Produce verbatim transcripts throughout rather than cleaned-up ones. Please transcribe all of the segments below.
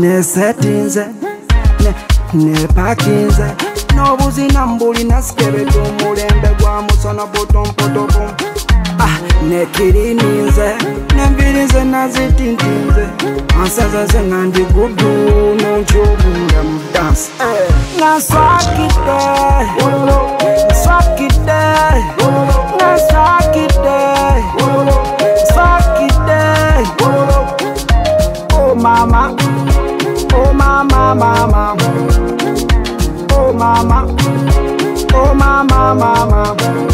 ne settings ne ne parkings no buzina mbuli na skeleto mulembe gwa musona bottom bottom ah ne kirininze ne mbirinze na zitintinze ansaza zengandi gudu no njobunda mu dance na swakite swakite na swakite swakite oh mama oh mama mama oh mama oh mama mama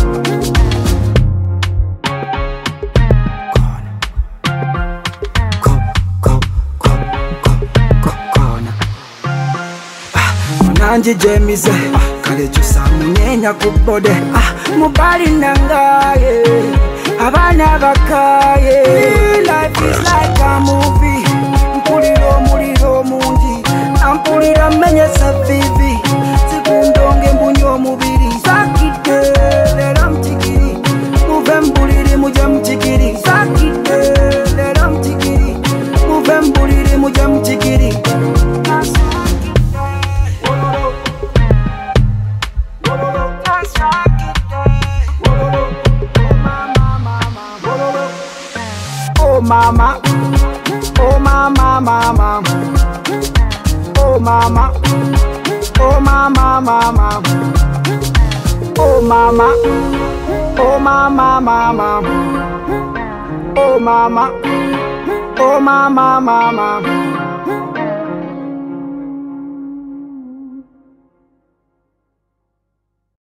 Nanji jemize kale chusamunyenya kubode ah mubali nangaye abana bakaye life is like a movie mpuliro muliro mungi ampulira menye savivi sikundonge mbunyo mubiri sakite lera mchikiri muve mbuliri muje mchikiri sakite lera mchikiri muve mbuliri muje mchikiri Oh mama, oh mama, mama, oh mama, oh mama, mama, oh mama, oh mama, mama, oh mama, oh mama, mama.